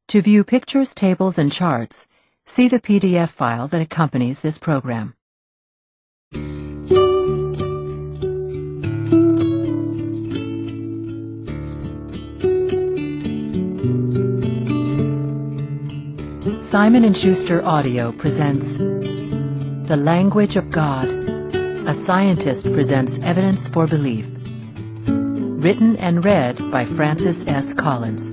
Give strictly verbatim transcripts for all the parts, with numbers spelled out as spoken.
To view pictures, tables, and charts, see the P D F file that accompanies this program. Simon and Schuster Audio presents The Language of God. A Scientist Presents Evidence for Belief. Written and read by Francis S. Collins.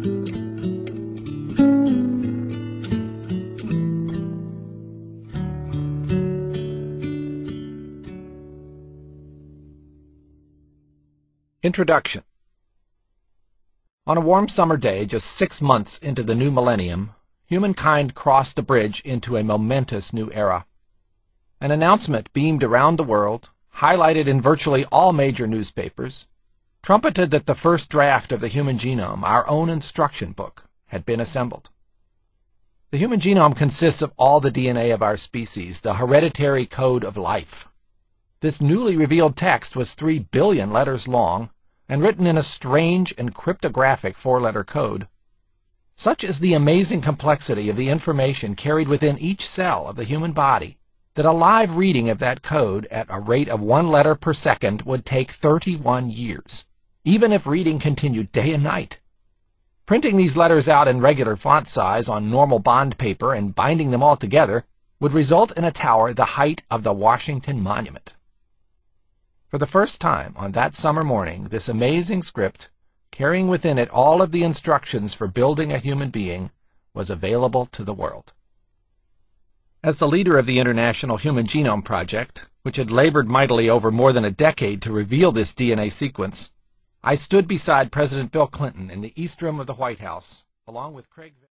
Introduction. On a warm summer day, just six months into the new millennium, humankind crossed a bridge into a momentous new era. An announcement beamed around the world, highlighted in virtually all major newspapers, trumpeted that the first draft of the human genome, our own instruction book, had been assembled. The human genome consists of all the D N A of our species, the hereditary code of life. This newly revealed text was three billion letters long and written in a strange and cryptographic four-letter code. Such is the amazing complexity of the information carried within each cell of the human body that a live reading of that code at a rate of one letter per second would take thirty-one years, even if reading continued day and night. Printing these letters out in regular font size on normal bond paper and binding them all together would result in a tower the height of the Washington Monument. For the first time on that summer morning, this amazing script, carrying within it all of the instructions for building a human being, was available to the world. As the leader of the International Human Genome Project, which had labored mightily over more than a decade to reveal this D N A sequence, I stood beside President Bill Clinton in the East Room of the White House, along with Craig